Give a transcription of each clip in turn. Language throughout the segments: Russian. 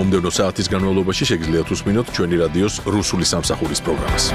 მომდევნო საათის განმავლობაში შეგიძლიათ უსმინოთ ჩვენი რადიოს რუსული სამსახურის პროგრამას.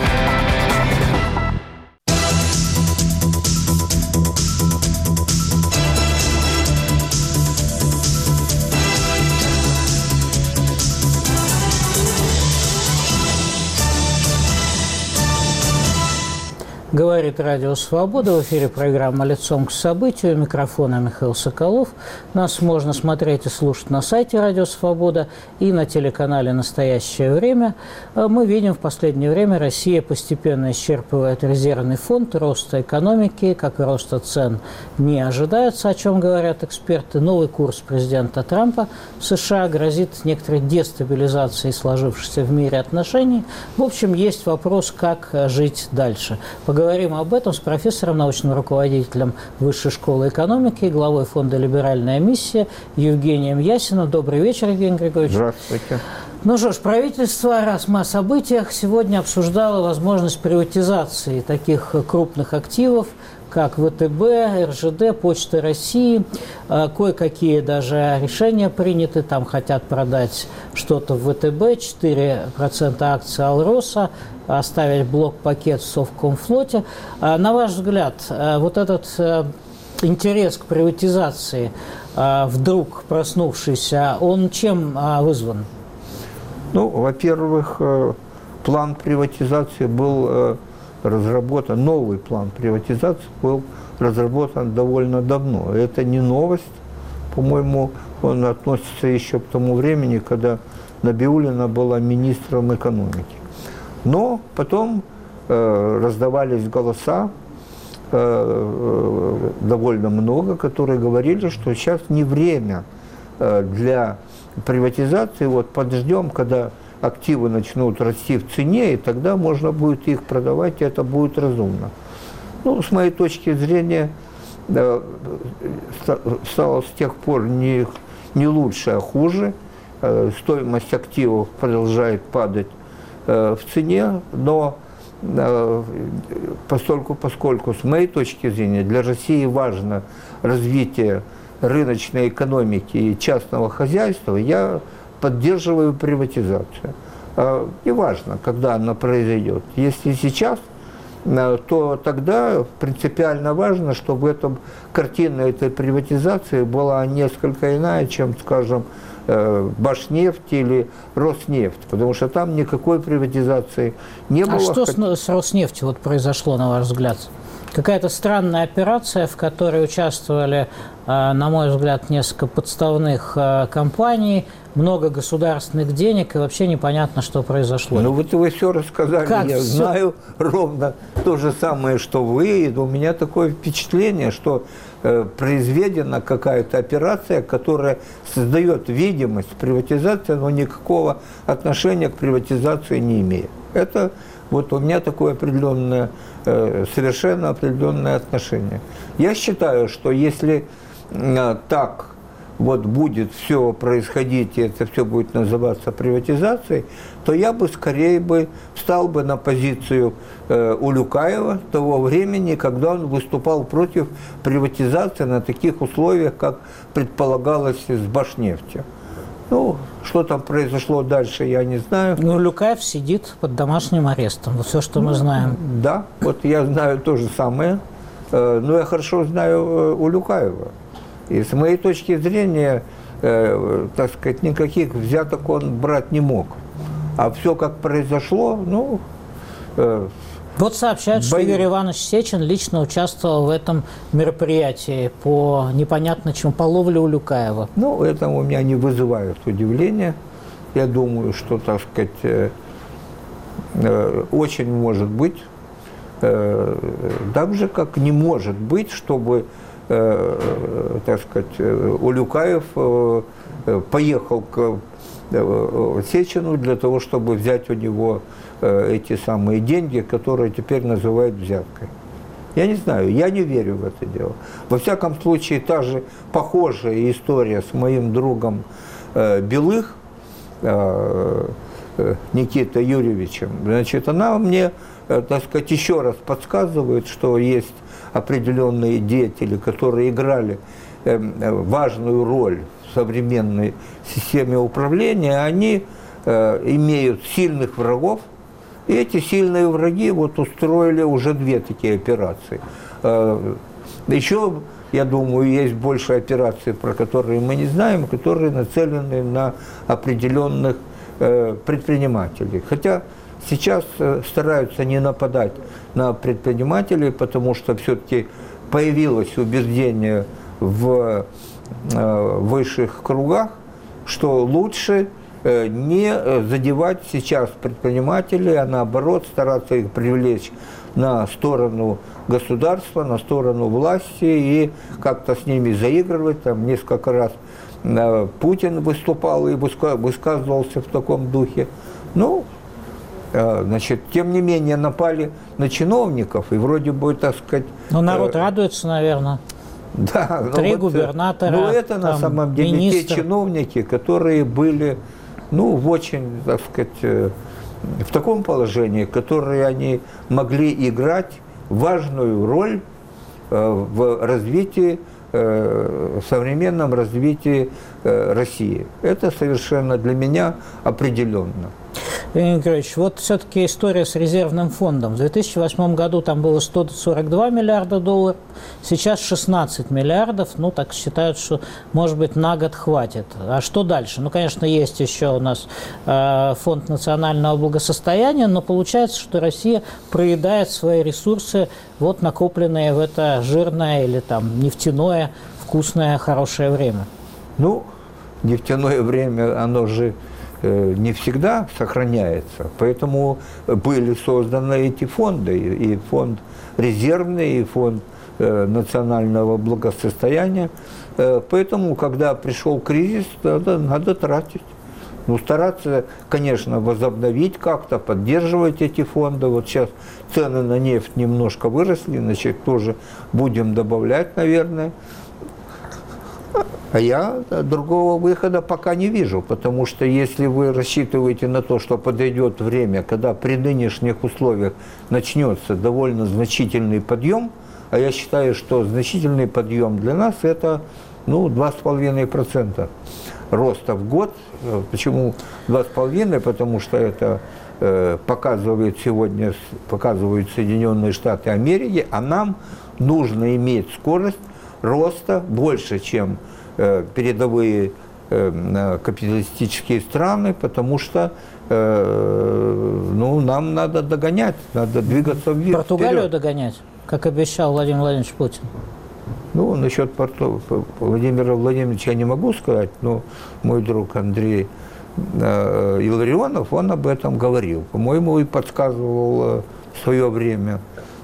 Говорит Радио Свобода. В эфире программа «Лицом к событию». У микрофона Михаил Соколов. Нас можно смотреть и слушать на сайте Радио Свобода и на телеканале «Настоящее время». Мы видим, в последнее время Россия постепенно исчерпывает резервный фонд. Роста экономики, как и роста цен, не ожидается, о чем говорят эксперты. Новый курс президента Трампа в США грозит некоторой дестабилизацией сложившихся в мире отношений. В общем, есть вопрос, как жить дальше. Поговорим об этом с профессором, научным руководителем Высшей школы экономики, главой фонда «Либеральная миссия» Евгением Ясиным. Добрый вечер, Евгений Григорьевич. Здравствуйте. Ну что ж, правительство, раз мы о событиях, сегодня обсуждало возможность приватизации таких крупных активов, как ВТБ, РЖД, Почта России. Кое-какие даже решения приняты. Там хотят продать что-то в ВТБ, 4% акций Алроса, оставить блок-пакет в Совкомфлоте. На ваш взгляд, вот этот интерес к приватизации, вдруг проснувшийся, он чем вызван? Ну, во-первых, план приватизации был разработан, новый план приватизации был разработан довольно давно. Это не новость, по-моему, он относится еще к тому времени, когда Набиуллина была министром экономики. Но потом раздавались голоса, довольно много, которые говорили, что сейчас не время для приватизации, вот подождем, когда активы начнут расти в цене, и тогда можно будет их продавать, и это будет разумно. Ну, с моей точки зрения, стало с тех пор не лучше, а хуже. Стоимость активов продолжает падать в цене, но поскольку с моей точки зрения для России важно развитие рыночной экономики и частного хозяйства, я поддерживаю приватизацию. Неважно, когда она произойдет. Если сейчас, то тогда принципиально важно, чтобы картина этой приватизации была несколько иная, чем, скажем, Башнефть или Роснефть, потому что там никакой приватизации не было. А что с Роснефтью вот произошло, на ваш взгляд? Какая-то странная операция, в которой участвовали, на мой взгляд, несколько подставных компаний, много государственных денег, и вообще непонятно, что произошло. Ну вот вы все рассказали, как я все? Знаю ровно то же самое, что вы. И у меня такое впечатление, что произведена какая-то операция, которая создает видимость приватизации, но никакого отношения к приватизации не имеет. Это вот у меня такое определенное, совершенно определенное отношение. Я считаю, что если так вот будет все происходить, и это все будет называться приватизацией, то я бы скорее встал бы на позицию Улюкаева того времени, когда он выступал против приватизации на таких условиях, как предполагалось с Башнефтью. Ну, что там произошло дальше, я не знаю. Ну, Улюкаев сидит под домашним арестом, вот все, что мы знаем. Да, вот я знаю то же самое, но я хорошо знаю Улюкаева. И с моей точки зрения, так сказать, никаких взяток он брать не мог. А все, как произошло, ну... Вот сообщают, что Юрий Иванович Сечин лично участвовал в этом мероприятии по непонятно чему, по ловле Улюкаева. Ну, это у меня не вызывает удивления. Я думаю, что, так сказать, очень может быть, так же, как не может быть, чтобы, так сказать, Улюкаев поехал к Сечину для того, чтобы взять у него эти самые деньги, которые теперь называют взяткой. Я не знаю, я не верю в это дело. Во всяком случае, та же похожая история с моим другом Белых, Никитой Юрьевичем, значит, она мне, так сказать, еще раз подсказывает, что есть определенные деятели, которые играли важную роль в современной системе управления, они имеют сильных врагов. И эти сильные враги вот устроили уже 2 такие операции. Еще, я думаю, есть больше операций, про которые мы не знаем, которые нацелены на определенных предпринимателей. Хотя сейчас стараются не нападать на предпринимателей, потому что все-таки появилось убеждение в высших кругах, что лучше не задевать сейчас предпринимателей, а наоборот стараться их привлечь на сторону государства, на сторону власти и как-то с ними заигрывать. Там несколько раз Путин выступал и высказывался в таком духе. Ну, значит, тем не менее напали на чиновников, и вроде бы, так сказать... Ну, народ радуется, наверное. Да. 3 губернатора, ну, это на самом деле министр. те чиновники, которые были, ну, в очень, так сказать, в таком положении, которые они могли играть важную роль в развитии, в современном развитии России. Это совершенно для меня определенно. Леонид Григорьевич, вот все-таки история с резервным фондом. В 2008 году там было 142 миллиарда долларов, сейчас 16 миллиардов. Ну, так считают, что, может быть, на год хватит. А что дальше? Ну, конечно, есть еще у нас фонд национального благосостояния, но получается, что Россия проедает свои ресурсы, вот накопленные в это жирное или там нефтяное, вкусное, хорошее время. Ну, нефтяное время, оно же не всегда сохраняется, поэтому были созданы эти фонды, и фонд резервный, и фонд национального благосостояния. Поэтому, когда пришел кризис, надо тратить. Ну, стараться, конечно, возобновить как-то, поддерживать эти фонды. Вот сейчас цены на нефть немножко выросли, значит, тоже будем добавлять, наверное. А я другого выхода пока не вижу, потому что если вы рассчитываете на то, что подойдет время, когда при нынешних условиях начнется довольно значительный подъем, а я считаю, что значительный подъем для нас это 2,5% роста в год. Почему 2,5%? Потому что это показывают Соединенные Штаты Америки, а нам нужно иметь скорость роста больше, чем передовые капиталистические страны, потому что нам надо догонять, надо двигаться вверх. Португалию догонять, как обещал Владимир Владимирович Путин? Ну, насчет Владимира Владимировича я не могу сказать, но мой друг Андрей Илларионов, он об этом говорил. По-моему, и подсказывал в свое время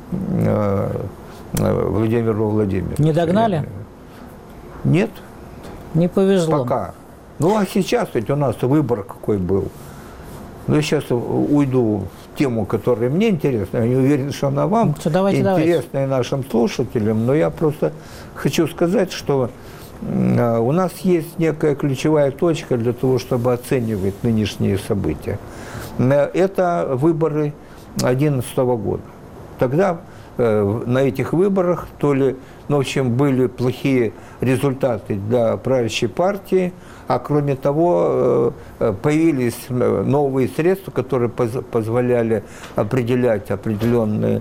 Владимиру Владимировичу. Не догнали? Нет. Не повезло. Пока. Ну, а сейчас ведь у нас выбор какой был. Ну, я сейчас уйду в тему, которая мне интересна. Я не уверен, что она вам интересна и нашим слушателям. Но я просто хочу сказать, что у нас есть некая ключевая точка для того, чтобы оценивать нынешние события. Это выборы 2011 года. Тогда на этих выборах в общем, были плохие результаты для правящей партии, а кроме того, появились новые средства, которые позволяли определять определенные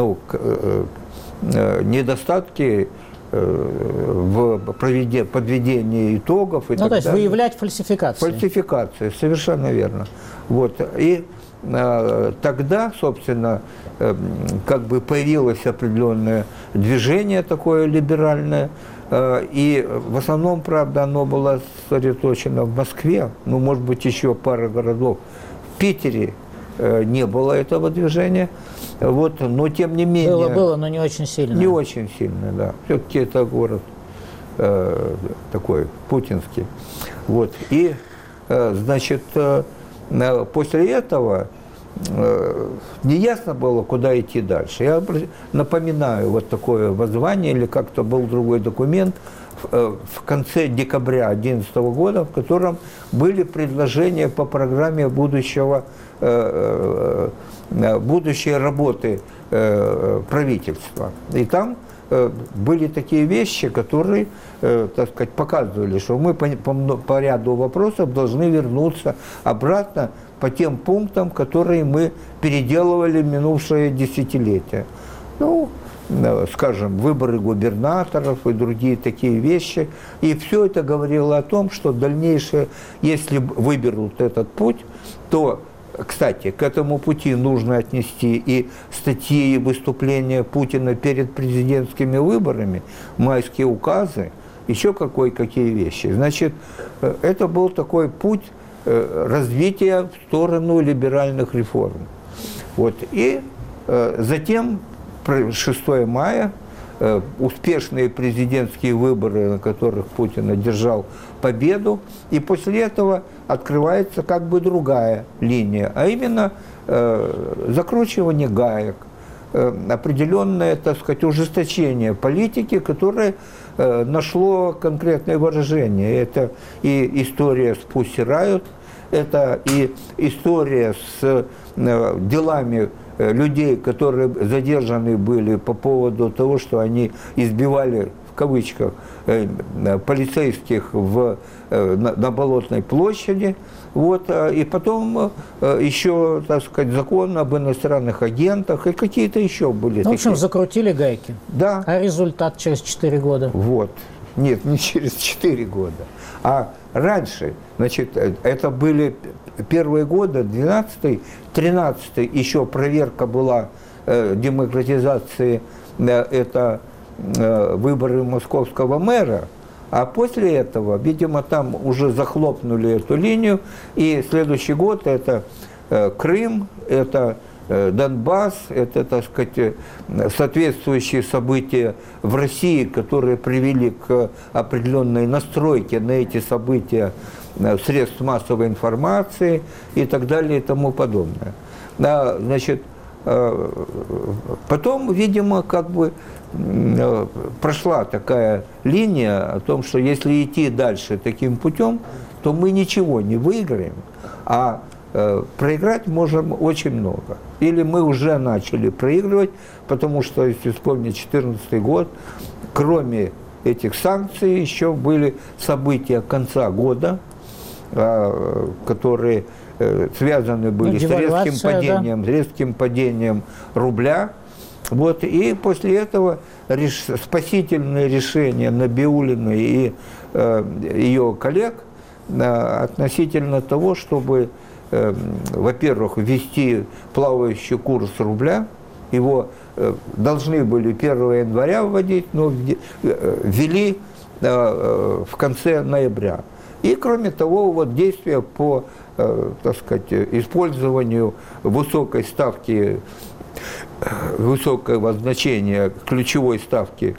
недостатки в подведении итогов и так далее. То есть выявлять фальсификации. Фальсификации, совершенно верно. Вот. И тогда, собственно, как бы появилось определенное движение такое либеральное, и в основном, правда, оно было сосредоточено в Москве, может быть, еще пара городов. В Питере не было этого движения, вот, но тем не менее... Было, но не очень сильно. Не очень сильно, да. Все-таки это город такой путинский. Вот. И, значит, после этого неясно было, куда идти дальше. Я напоминаю вот такое воззвание, или как-то был другой документ в конце декабря 2011 года, в котором были предложения по программе будущей работы правительства. И там были такие вещи, которые, так сказать, показывали, что мы по ряду вопросов должны вернуться обратно по тем пунктам, которые мы переделывали в минувшее десятилетие. Ну, скажем, выборы губернаторов и другие такие вещи. И все это говорило о том, что дальнейшее, если выберут этот путь, то, кстати, к этому пути нужно отнести и статьи и выступления Путина перед президентскими выборами, майские указы, еще какие вещи. Значит, это был такой путь развития в сторону либеральных реформ. Вот. И затем 6 мая, успешные президентские выборы, на которых Путин одержал победу, и после этого открывается как бы другая линия, а именно закручивание гаек, определенное, так сказать, ужесточение политики, которое нашло конкретное выражение. Это и история с Pussy Riot, это и история с делами людей, которые задержаны были по поводу того, что они избивали, в кавычках, полицейских на Болотной площади. Вот, и потом еще, так сказать, закон об иностранных агентах и какие-то еще были. Ну, в общем, закрутили гайки. Да. А результат через 4 года? Вот. Нет, не через 4 года. А раньше, значит, это были первые годы, 12-й, 13-й, еще проверка была демократизации, это выборы московского мэра, а после этого, видимо, там уже захлопнули эту линию, и следующий год это Крым, это Донбасс, это, так сказать, соответствующие события в России, которые привели к определенной настройке на эти события средств массовой информации и так далее и тому подобное. Да, значит, потом, видимо, как бы прошла такая линия о том, что если идти дальше таким путем, то мы ничего не выиграем, а проиграть можем очень много. Или мы уже начали проигрывать, потому что, если вспомнить 2014 год, кроме этих санкций, еще были события конца года, которые связаны были с резким падением рубля. Вот, и после этого спасительное решение Набиуллиной и ее коллег относительно того, чтобы, во-первых, ввести плавающий курс рубля. Его должны были 1 января вводить, но ввели в конце ноября. И, кроме того, вот действия по, так сказать, использованию высокой ставки, высокого значения ключевой ставки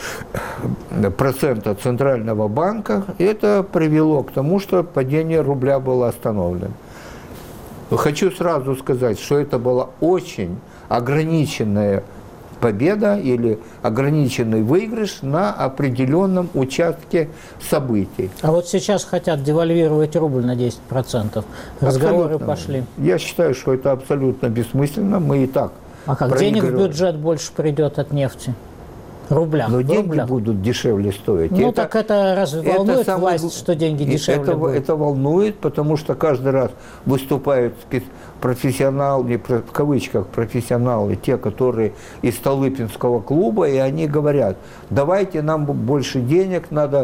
процента Центрального банка, это привело к тому, что падение рубля было остановлено. Хочу сразу сказать, что это была очень ограниченная победа или ограниченный выигрыш на определенном участке событий. А вот сейчас хотят девальвировать рубль на 10%. Разговоры пошли. Я считаю, что это абсолютно бессмысленно. Мы и так А как денег в бюджет больше придет от нефти? Рубля. Но деньги будут дешевле стоить. Ну так это разве волнует власть, что деньги дешевле будут? Это волнует, потому что каждый раз выступают профессионалы, в кавычках профессионалы, те, которые из Столыпинского клуба, и они говорят, давайте нам больше денег,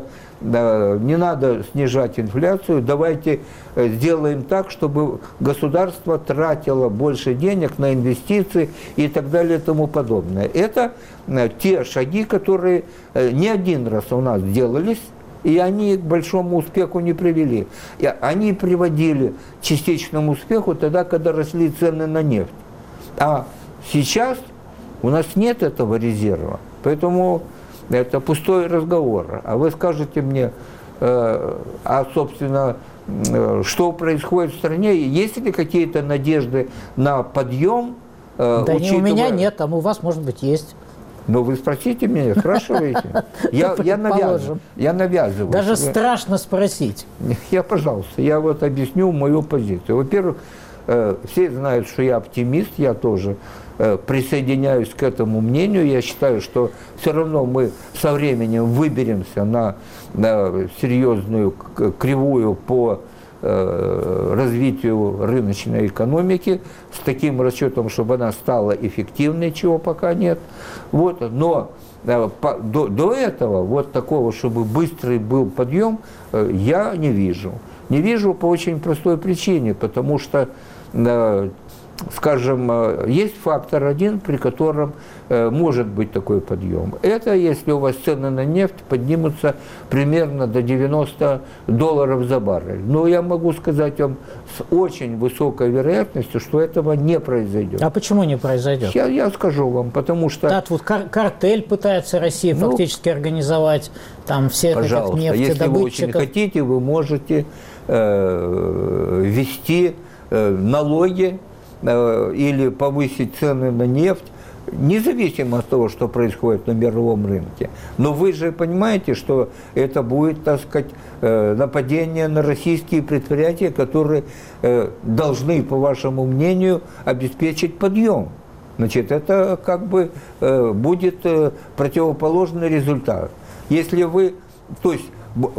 не надо снижать инфляцию, давайте сделаем так, чтобы государство тратило больше денег на инвестиции и так далее и тому подобное. Это те шаги, которые не один раз у нас делались, и они к большому успеху не привели. И они приводили к частичному успеху тогда, когда росли цены на нефть. А сейчас у нас нет этого резерва, поэтому это пустой разговор. А вы скажете мне, собственно, что происходит в стране, есть ли какие-то надежды на подъем? Да у меня нет, а у вас, может быть, есть. Но вы спросите меня, спрашиваете. Я навязываю. Даже страшно спросить. Пожалуйста, я вот объясню мою позицию. Во-первых, все знают, что я оптимист, я тоже присоединяюсь к этому мнению. Я считаю, что все равно мы со временем выберемся на серьезную кривую по развитию рыночной экономики с таким расчетом, чтобы она стала эффективной, чего пока нет. Вот. Но до этого вот такого, чтобы быстрый был подъем, я не вижу. Не вижу по очень простой причине, потому что, скажем, есть фактор один, при котором может быть такой подъем. Это если у вас цены на нефть поднимутся примерно до $90 за баррель. Но я могу сказать вам с очень высокой вероятностью, что этого не произойдет. А почему не произойдет? Я скажу вам, потому что... Да, тут картель пытается Россия фактически организовать, там всех этих нефтедобытчиков. Если вы очень хотите, вы можете ввести налоги или повысить цены на нефть, независимо от того, что происходит на мировом рынке. Но вы же понимаете, что это будет, так сказать, нападение на российские предприятия, которые должны, по вашему мнению, обеспечить подъем. Значит, это как бы будет противоположный результат. Если вы, то есть,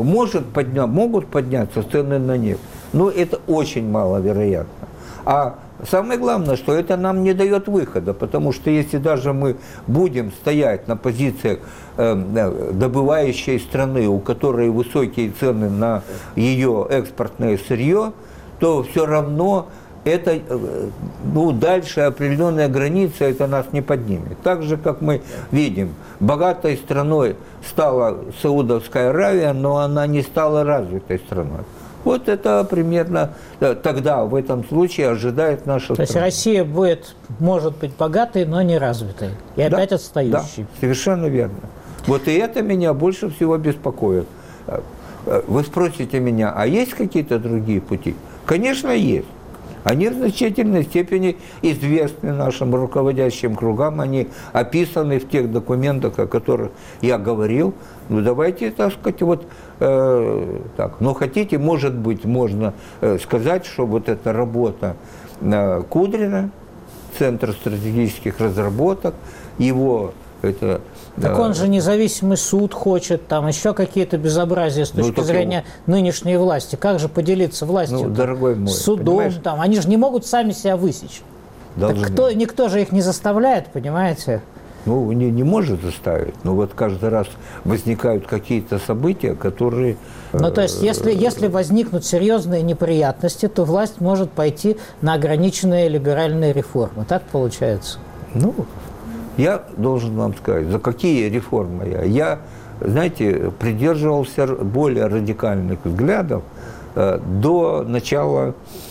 могут подняться цены на нефть, но это очень маловероятно. А самое главное, что это нам не дает выхода, потому что если даже мы будем стоять на позициях добывающей страны, у которой высокие цены на ее экспортное сырье, то все равно это, дальше определенная граница это нас не поднимет. Так же, как мы видим, богатой страной стала Саудовская Аравия, но она не стала развитой страной. Вот это примерно тогда, в этом случае, ожидает наша страна. То есть Россия может быть богатой, но не развитой. И опять отстающей. Да, совершенно верно. Вот и это меня больше всего беспокоит. Вы спросите меня, а есть какие-то другие пути? Конечно, есть. Они в значительной степени известны нашим руководящим кругам, они описаны в тех документах, о которых я говорил. Ну, давайте, так сказать, вот так. Но хотите, может быть, можно сказать, что вот эта работа Кудрина, Центр стратегических разработок, его это... Так он же независимый суд хочет, там еще какие-то безобразия с точки зрения нынешней власти. Как же поделиться властью? Ну, дорогой мой, с судом, там, они же не могут сами себя высечь. Никто же их не заставляет, понимаете? Ну, не может заставить, но вот каждый раз возникают какие-то события, которые... Ну, то есть, если возникнут серьезные неприятности, то власть может пойти на ограниченные либеральные реформы. Так получается? Ну, я должен вам сказать, за какие реформы я, знаете, придерживался более радикальных взглядов до начала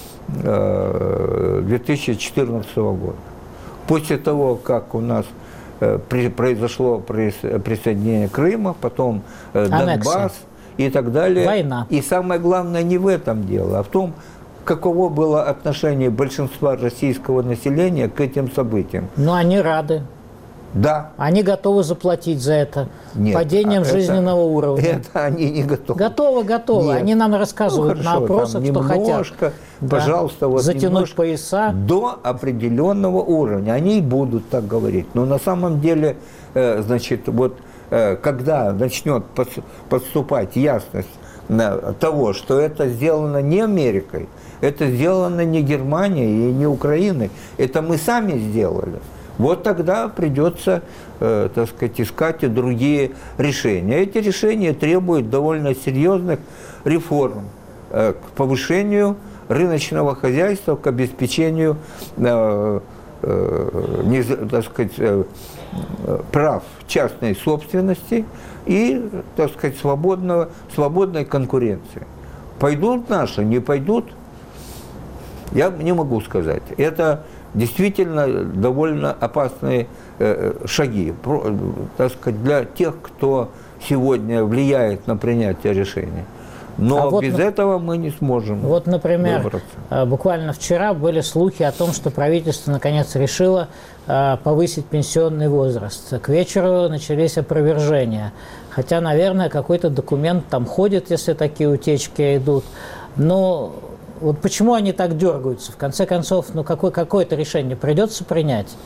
2014 года. После того, как у нас произошло присоединение Крыма, потом Донбасс и так далее. Война. И самое главное не в этом дело, а в том, каково было отношение большинства российского населения к этим событиям. Ну, они рады. Да. Они готовы заплатить за это падением жизненного уровня. Это они не готовы. Готовы. Они нам рассказывают на опросах, что хотят. Пожалуйста, вот затянуть пояса. До определенного уровня. Они и будут так говорить. Но на самом деле, значит, вот когда начнет подступать ясность того, что это сделано не Америкой, это сделано не Германией и не Украиной, это мы сами сделали. Вот тогда придется, так сказать, искать и другие решения. Эти решения требуют довольно серьезных реформ к повышению рыночного хозяйства, к обеспечению, так сказать, прав частной собственности и, так сказать, свободной конкуренции. Пойдут наши, не пойдут, я не могу сказать. Это действительно довольно опасные шаги, так сказать, для тех, кто сегодня влияет на принятие решений. Но вот без этого мы не сможем. Вот, например, выбраться. Буквально вчера были слухи о том, что правительство наконец решило повысить пенсионный возраст. К вечеру начались опровержения. Хотя, наверное, какой-то документ там ходит, если такие утечки идут. Но вот почему они так дергаются? В конце концов, какое-то решение придется принять.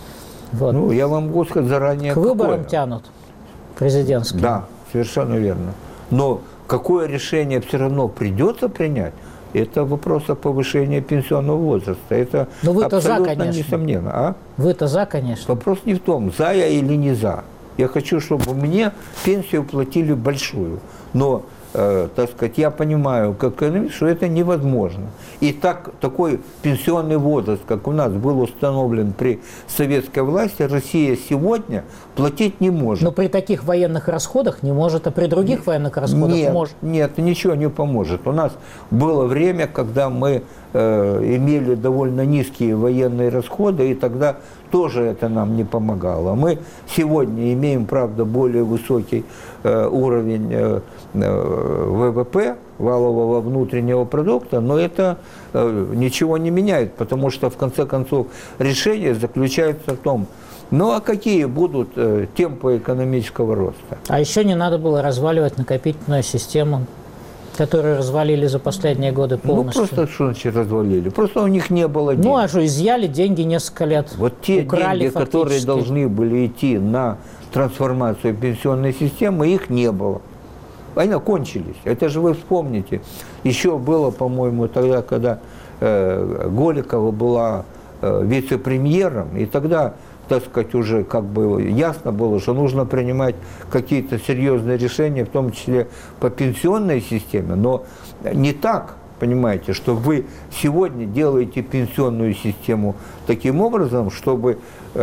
Вот. Ну, я вам могу сказать заранее, к выборам какое. тянут президентским. Да, совершенно верно. Но какое решение все равно придется принять, это вопрос о повышении пенсионного возраста. Это Но вы-то за, абсолютно конечно. несомненно. А? Вы-то за, конечно. Вопрос не в том, за я или не за. Я хочу, чтобы мне пенсию платили большую. Но, так сказать, я понимаю, как экономист, что это невозможно. И такой пенсионный возраст, как у нас был установлен при советской власти, Россия сегодня платить не может. Но при таких военных расходах не может, а при других военных расходах может. Нет, ничего не поможет. У нас было время, когда мы имели довольно низкие военные расходы, и тогда тоже это нам не помогало. Мы сегодня имеем, правда, более высокий уровень ВВП, валового внутреннего продукта, но это ничего не меняет, потому что, в конце концов, решение заключается в том, ну а какие будут темпы экономического роста? А еще не надо было разваливать накопительную систему, которую развалили за последние годы полностью. Ну, просто, что значит развалили? Просто у них не было денег. Ну, а что, изъяли деньги несколько лет. Вот те украли деньги, которые фактически. должны были идти на трансформацию пенсионной системы, их не было. Они кончились. Это же вы вспомните. Еще было, по-моему, тогда, когда Голикова была вице-премьером, и тогда, так сказать, уже как бы ясно было, что нужно принимать какие-то серьезные решения, в том числе по пенсионной системе, но не так, понимаете, что вы сегодня делаете пенсионную систему таким образом, чтобы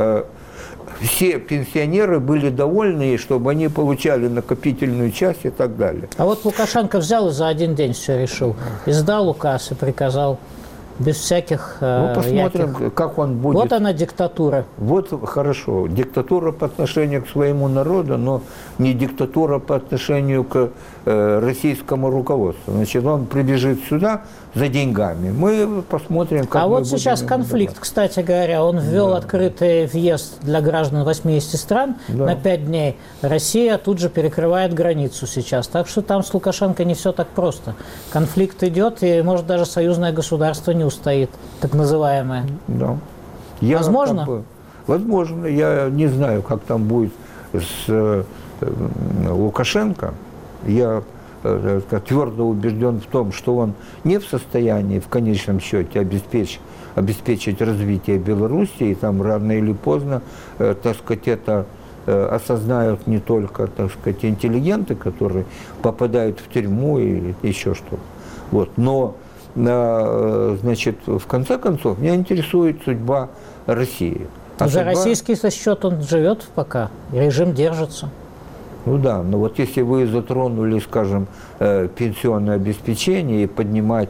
все пенсионеры были довольны, и чтобы они получали накопительную часть и так далее. А вот Лукашенко взял и за один день все решил. Издал указ и приказал без всяких Ну, посмотрим, яких. как он будет. Вот она диктатура. Вот хорошо. Диктатура по отношению к своему народу, но не диктатура по отношению к российскому руководству. Значит, он прибежит сюда за деньгами. Мы посмотрим, как А мы вот будем сейчас ему конфликт, давать. кстати говоря, он ввел открытый въезд для граждан 80 стран на 5 дней. Россия тут же перекрывает границу сейчас. Так что там с Лукашенко не все так просто. Конфликт идет, и, может, даже союзное государство не устоит, так называемое. Да. Возможно? Возможно. Я не знаю, как там будет с Лукашенко. Я твердо убежден в том, что он не в состоянии в конечном счете обеспечить развитие Беларуси, и там рано или поздно, так сказать, это осознают не только, так сказать, интеллигенты, которые попадают в тюрьму или еще что-то. Вот. Но, значит, в конце концов, меня интересует судьба России. За российский счет он живет пока, режим держится. Ну да, но вот если вы затронули, скажем, пенсионное обеспечение и поднимать,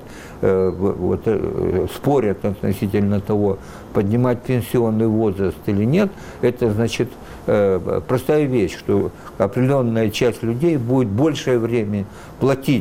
спорят относительно того, поднимать пенсионный возраст или нет, это значит простая вещь, что определенная часть людей будет большее время платить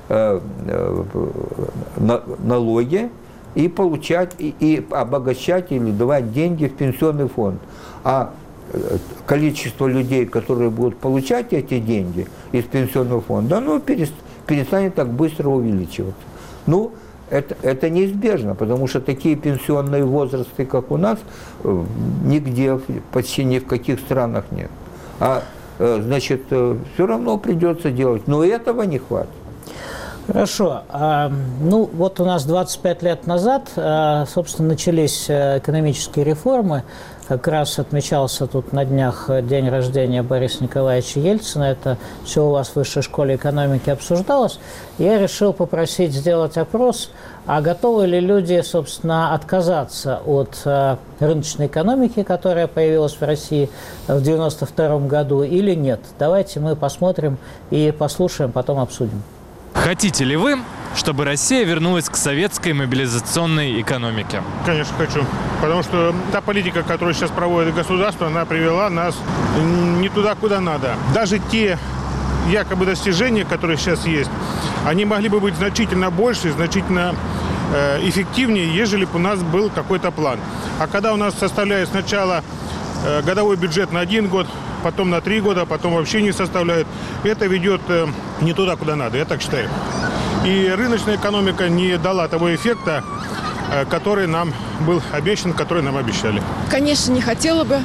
налоги и получать, и обогащать или давать деньги в пенсионный фонд. А количество людей, которые будут получать эти деньги из пенсионного фонда, оно перестанет так быстро увеличиваться. Ну, это неизбежно, потому что такие пенсионные возрасты, как у нас, нигде, почти ни в каких странах нет. А, значит, все равно придется делать, но этого не хватит. Хорошо. Ну, вот у нас 25 лет назад, собственно, начались экономические реформы. Как раз отмечался тут на днях день рождения Бориса Николаевича Ельцина. Это все у вас в Высшей школе экономики обсуждалось. Я решил попросить сделать опрос, а готовы ли люди, собственно, отказаться от рыночной экономики, которая появилась в России в 1992 году, или нет. Давайте мы посмотрим и послушаем, потом обсудим. Хотите ли вы, чтобы Россия вернулась к советской мобилизационной экономике? Конечно, хочу. Потому что та политика, которую сейчас проводит государство, она привела нас не туда, куда надо. Даже те якобы достижения, которые сейчас есть, они могли бы быть значительно больше, значительно эффективнее, ежели бы у нас был какой-то план. А когда у нас составляют сначала годовой бюджет на 1 год, потом на 3 года, потом вообще не составляют, это ведет не туда, куда надо, я так считаю. И рыночная экономика не дала того эффекта, который нам был обещан, который нам обещали. Конечно, не хотела бы,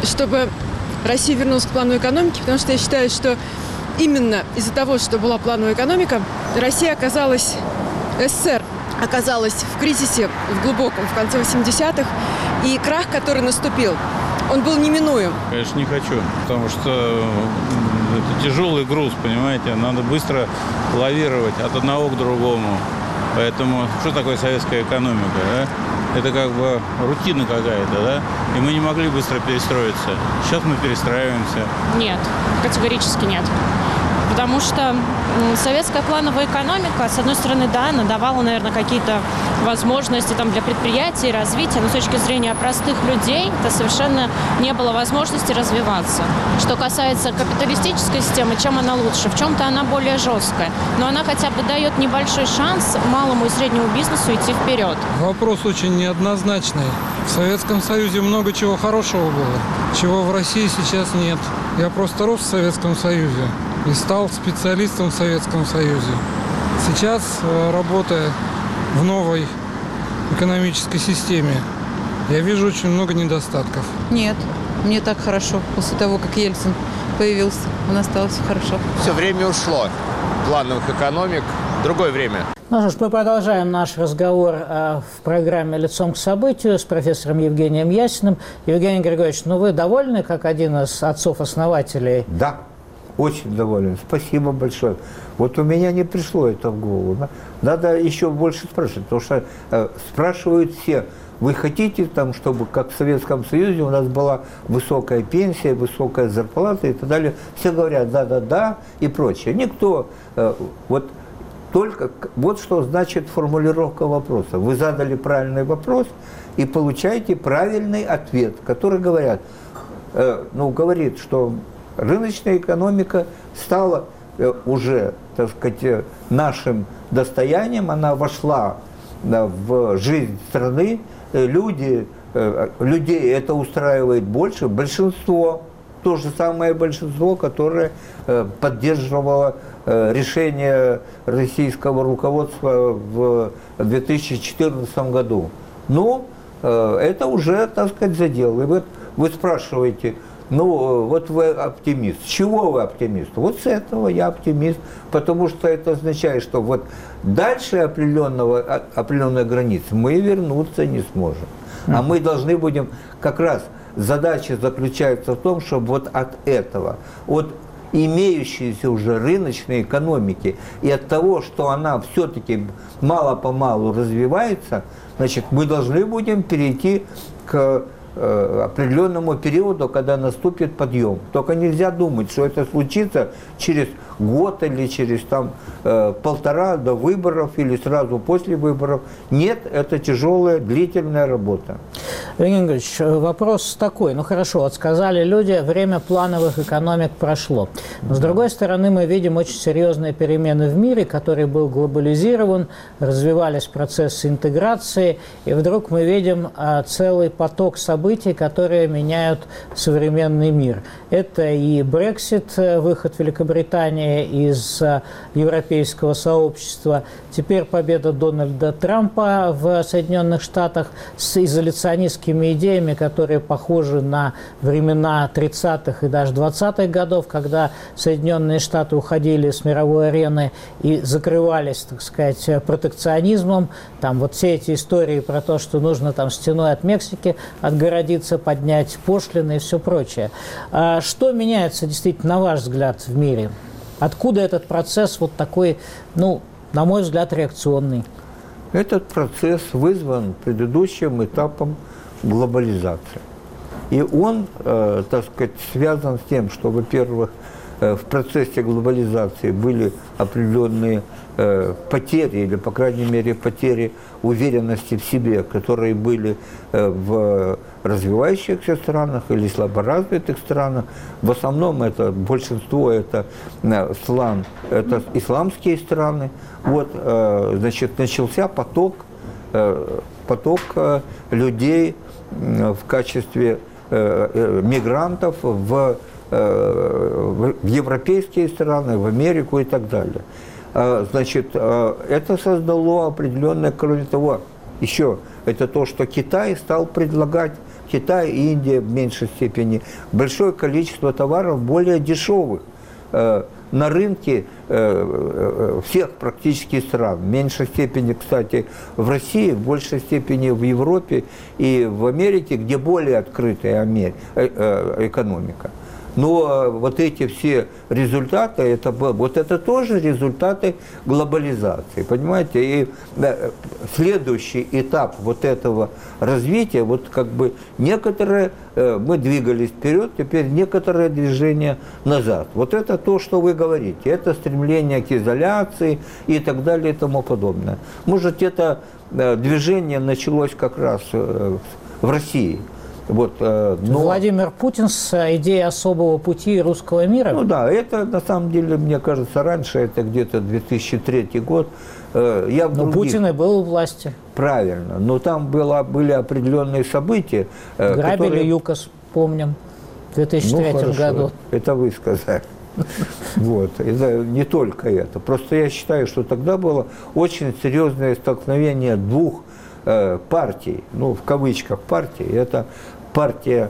чтобы Россия вернулась к плановой экономике, потому что я считаю, что именно из-за того, что была плановая экономика, Россия оказалась, СССР оказалась в кризисе, в глубоком, в конце 80-х, и крах, который наступил, он был неминуем. Конечно, не хочу, потому что это тяжелый груз, понимаете, надо быстро лавировать от одного к другому. Поэтому что такое советская экономика, да? Это как бы рутина какая-то, да? И мы не могли быстро перестроиться. Сейчас мы перестраиваемся. Нет, категорически нет. Потому что советская плановая экономика, с одной стороны, да, она давала, наверное, какие-то возможности там, для предприятий, развития, но с точки зрения простых людей это совершенно не было возможности развиваться. Что касается капиталистической системы, чем она лучше? В чем-то она более жесткая, но она хотя бы дает небольшой шанс малому и среднему бизнесу идти вперед. Вопрос очень неоднозначный. В Советском Союзе много чего хорошего было, чего в России сейчас нет. Я просто рос в Советском Союзе и стал специалистом в Советском Союзе. Сейчас, работая в новой экономической системе, я вижу очень много недостатков. Нет, мне так хорошо. После того, как Ельцин появился, у нас стало все хорошо. Все время ушло. Плановых экономик. Другое время. Ну что ж, мы продолжаем наш разговор в программе «Лицом к событию» с профессором Евгением Ясиным. Евгений Григорьевич, ну вы довольны, как один из отцов-основателей? Да, очень доволен. Спасибо большое. Вот у меня не пришло это в голову. Да? Надо еще больше спрашивать, потому что спрашивают все. Вы хотите, там, чтобы, как в Советском Союзе, у нас была высокая пенсия, высокая зарплата и так далее? Все говорят «да-да-да» и прочее. Никто... Только вот что значит формулировка вопроса. Вы задали правильный вопрос и получаете правильный ответ, который говорит, что рыночная экономика стала уже, так сказать, нашим достоянием, она вошла в жизнь страны, людей это устраивает больше, большинство, то же самое большинство, которое поддерживало решение российского руководства в 2014 году. Но это уже, так сказать, задел. И вот вы спрашиваете, вот вы оптимист. С чего вы оптимист? Вот с этого я оптимист, потому что это означает, что вот дальше определенной границы мы вернуться не сможем. А мы должны будем как раз... Задача заключается в том, чтобы вот от этого, от имеющейся уже рыночной экономики и от того, что она все-таки мало-помалу развивается, значит, мы должны будем перейти к определенному периоду, когда наступит подъем. Только нельзя думать, что это случится через год или через полтора до выборов или сразу после выборов. Нет, это тяжелая, длительная работа. Евгений Григорьевич, вопрос такой. Ну хорошо, вот сказали люди, время плановых экономик прошло. Но с другой стороны, мы видим очень серьезные перемены в мире, который был глобализирован, развивались процессы интеграции, и вдруг мы видим целый поток событий, которые меняют современный мир. Это и Брексит, выход Великобритании из Европейского сообщества, теперь победа Дональда Трампа в Соединенных Штатах с изоляционистскими идеями, которые похожи на времена 30-х и даже 20-х годов, когда Соединенные Штаты уходили с мировой арены и закрывались, так сказать, протекционизмом. Там вот все эти истории про то, что нужно там стеной от Мексики отгородиться, поднять пошлины и все прочее. Что меняется действительно, на ваш взгляд, в мире? Откуда этот процесс вот такой, на мой взгляд, реакционный? Этот процесс вызван предыдущим этапом глобализации. И он, так сказать, связан с тем, что, во-первых, в процессе глобализации были определенные потери, или, по крайней мере, потери уверенности в себе, которые были в развивающихся странах или слаборазвитых странах. В основном это большинство это исламские страны. Вот, значит, начался поток людей в качестве мигрантов в европейские страны, в Америку и так далее. Значит, это создало определенное, кроме того, еще это то, что Китай стал предлагать, Китай и Индия в меньшей степени, большое количество товаров более дешевых на рынке всех практически стран. В меньшей степени, кстати, в России, в большей степени в Европе и в Америке, где более открытая экономика. Но вот эти все результаты, это тоже результаты глобализации, понимаете? И следующий этап вот этого развития, вот как бы некоторые, мы двигались вперед, теперь некоторое движение назад. Вот это то, что вы говорите, это стремление к изоляции и так далее и тому подобное. Может, это движение началось как раз в России. Вот, но... Владимир Путин с идеей особого пути русского мира? Ну да, это на самом деле, мне кажется, раньше, это где-то 2003 год. Но Путин и был у власти. Правильно, но там были определенные события. Грабили ЮКОС, помним, в 2003 году. Это вы сказали. Вот. Это не только это. Просто я считаю, что тогда было очень серьезное столкновение двух партий, ну, в кавычках партий. Это партия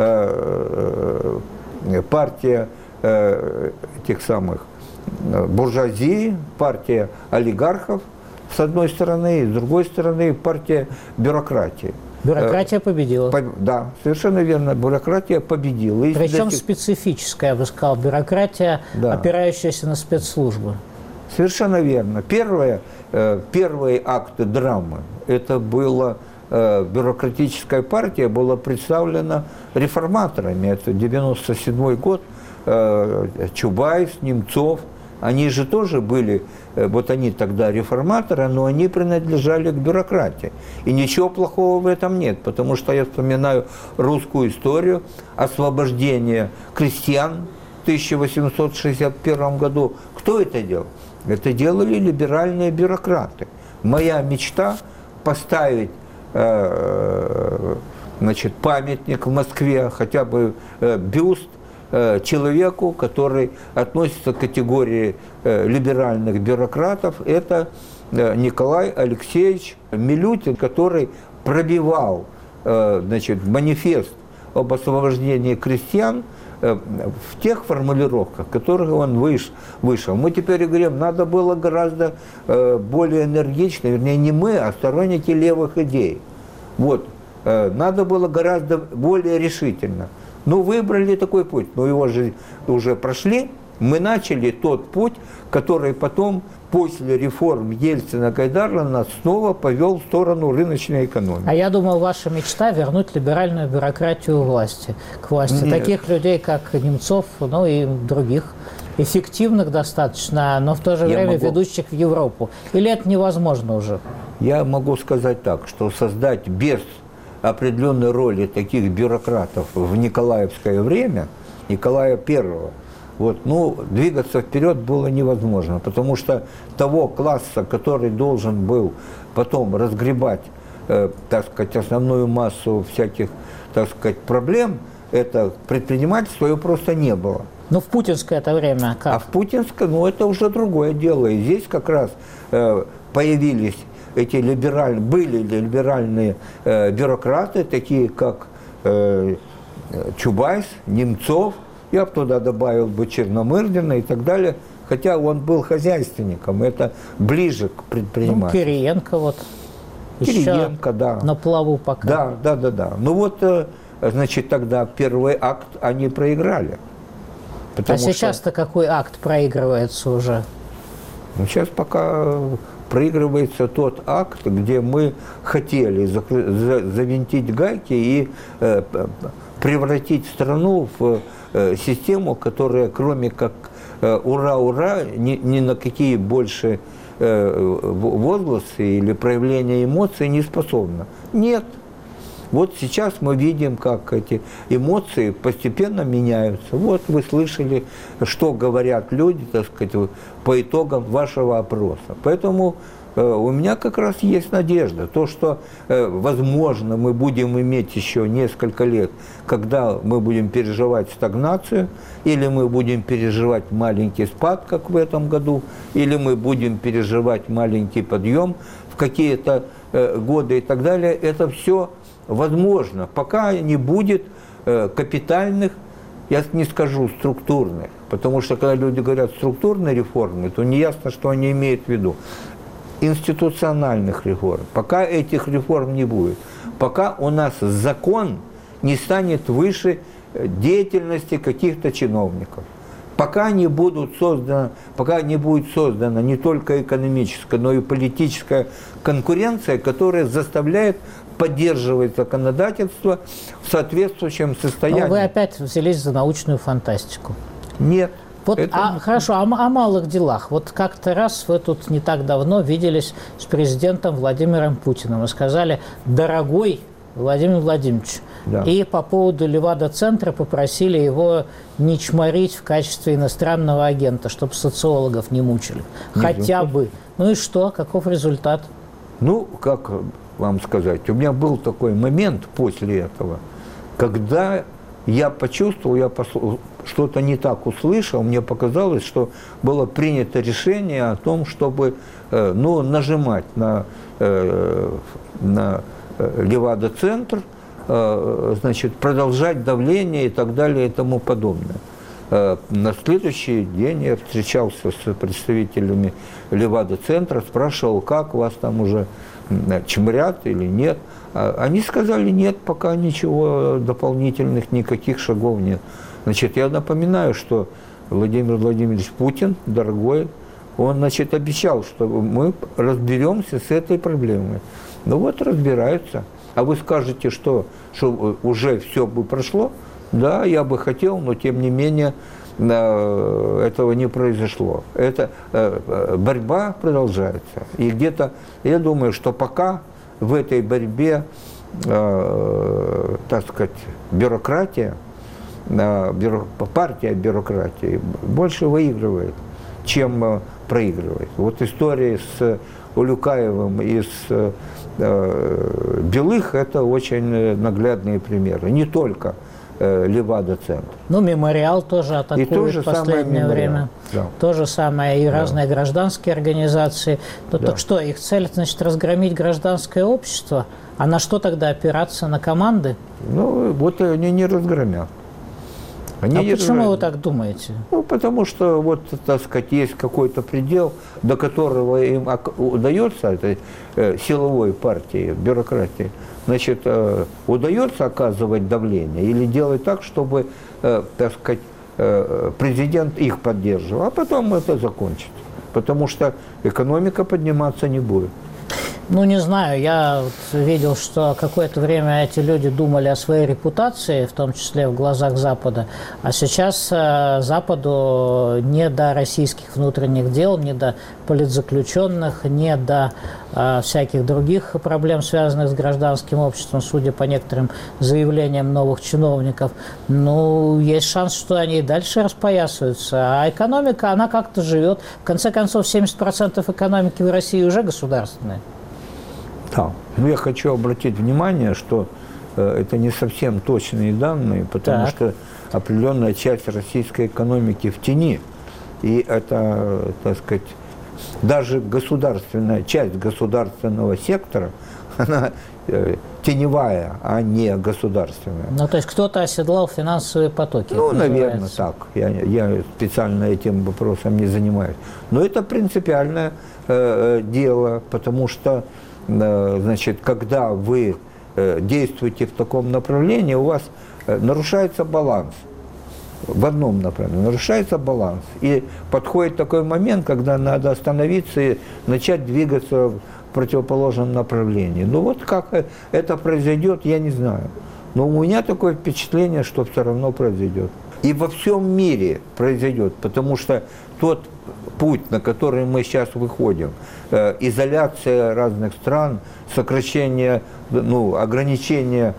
этих самых буржуазии, партия олигархов, с одной стороны, и с другой стороны, партия бюрократии. Бюрократия победила. Да, совершенно верно, бюрократия победила. И причем специфическая, я бы сказал, бюрократия, да, опирающаяся на спецслужбы. Совершенно верно. Первые акты драмы, это была бюрократическая партия, была представлена реформаторами. Это 97-й год, Чубайс, Немцов. Они же тоже были, вот они тогда реформаторы, но они принадлежали к бюрократии. И ничего плохого в этом нет, потому что я вспоминаю русскую историю освобождения крестьян в 1861 году. Кто это делал? Это делали либеральные бюрократы. Моя мечта поставить памятник в Москве, хотя бы бюст человеку, который относится к категории либеральных бюрократов, это Николай Алексеевич Милютин, который пробивал манифест об освобождении крестьян в тех формулировках, в которых он вышел. Мы теперь говорим, надо было гораздо более энергично, вернее, не мы, а сторонники левых идей. Вот. Надо было гораздо более решительно. Ну, выбрали такой путь, но его же уже прошли. Мы начали тот путь, который потом, после реформ Ельцина-Гайдара, нас снова повел в сторону рыночной экономики. А я думал, ваша мечта – вернуть либеральную бюрократию к власти. Нет. Таких людей, как Немцов, ну и других, эффективных достаточно, но в то же время ведущих в Европу. Или это невозможно уже? Я могу сказать так, что создать без определенной роли таких бюрократов в николаевское время, Николая I, двигаться вперед было невозможно, потому что того класса, который должен был потом разгребать, так сказать, основную массу всяких, так сказать, проблем, это предпринимательство, его просто не было. Ну, в путинское это время как? А в путинское, это уже другое дело. И здесь как раз появились эти либеральные бюрократы, такие как Чубайс, Немцов, я бы туда добавил бы Черномырдина и так далее, хотя он был хозяйственником, это ближе к предпринимательству. Ну, Кириенко Кириенко, да. На плаву пока. Да. Значит, тогда первый акт они проиграли. А сейчас-то какой акт проигрывается уже? Сейчас пока проигрывается тот акт, где мы хотели завинтить гайки и превратить страну в систему, которая, кроме как «ура-ура», ни на какие больше возгласы или проявления эмоций не способна. Нет. Вот сейчас мы видим, как эти эмоции постепенно меняются. Вот вы слышали, что говорят люди, так сказать, по итогам вашего опроса. Поэтому у меня как раз есть надежда. То, что, возможно, мы будем иметь еще несколько лет, когда мы будем переживать стагнацию, или мы будем переживать маленький спад, как в этом году, или мы будем переживать маленький подъем в какие-то годы и так далее, это все возможно, пока не будет капитальных, я не скажу структурных, потому что когда люди говорят структурные реформы, то неясно, что они имеют в виду. Институциональных реформ. Пока этих реформ не будет. Пока у нас закон не станет выше деятельности каких-то чиновников. Пока не будет создана не только экономическая, но и политическая конкуренция, которая заставляет поддерживать законодательство в соответствующем состоянии. Но вы опять взялись за научную фантастику. Нет. Вот, хорошо, о малых делах. Вот как-то раз вы тут не так давно виделись с президентом Владимиром Путиным и сказали: дорогой Владимир Владимирович, да. И по поводу Левада-центра попросили его не чморить в качестве иностранного агента, чтобы социологов не мучили. Хотя бы. Ну и что? Каков результат? Ну, как вам сказать, у меня был такой момент после этого, когда я почувствовал, что-то не так услышал, мне показалось, что было принято решение о том, чтобы нажимать на Левада-центр, значит, продолжать давление и так далее и тому подобное. На следующий день я встречался с представителями Левада-центра, спрашивал, как вас там уже чморят или нет. Они сказали, нет, пока ничего дополнительных, никаких шагов нет. Значит, я напоминаю, что Владимир Владимирович Путин, дорогой, он, значит, обещал, что мы разберемся с этой проблемой. Ну вот, разбираются. А вы скажете, что уже все бы прошло? Да, я бы хотел, но тем не менее этого не произошло. Борьба продолжается. И где-то, я думаю, что пока в этой борьбе, так сказать, бюрократия, партия бюрократии больше выигрывает, чем проигрывает. Вот история с Улюкаевым и с Белых – это очень наглядные примеры. Не только Левада-центр. Ну, Мемориал тоже атакует в последнее время. Да. То же самое и разные гражданские организации. Так что, их цель, значит, разгромить гражданское общество? А на что тогда опираться? На команды? Ну, вот они не разгромят. Почему вы так думаете? Ну, потому что, вот, так сказать, есть какой-то предел, до которого им удается, этой силовой партии, бюрократии, значит, удается оказывать давление или делать так, чтобы, так сказать, президент их поддерживал, а потом это закончится. Потому что экономика подниматься не будет. Ну, не знаю, я видел, что какое-то время эти люди думали о своей репутации, в том числе в глазах Запада, а сейчас Западу не до российских внутренних дел, не до политзаключенных, не до всяких других проблем, связанных с гражданским обществом, судя по некоторым заявлениям новых чиновников. Ну, есть шанс, что они и дальше распоясываются, а экономика, она как-то живет. В конце концов, 70% экономики в России уже государственные. Да. Но я хочу обратить внимание, что это не совсем точные данные, потому что определенная часть российской экономики в тени. И это, так сказать, даже государственная часть государственного сектора, она теневая, а не государственная. Ну, то есть кто-то оседлал финансовые потоки. Ну, наверное, так. Я специально этим вопросом не занимаюсь. Но это принципиальное дело, потому что, значит, когда вы действуете в таком направлении, у вас нарушается баланс. В одном направлении нарушается баланс. И подходит такой момент, когда надо остановиться и начать двигаться в противоположном направлении. Ну вот как это произойдет, я не знаю. Но у меня такое впечатление, что все равно произойдет. И во всем мире произойдет, потому что тот путь, на который мы сейчас выходим, изоляция разных стран, сокращение, ограничение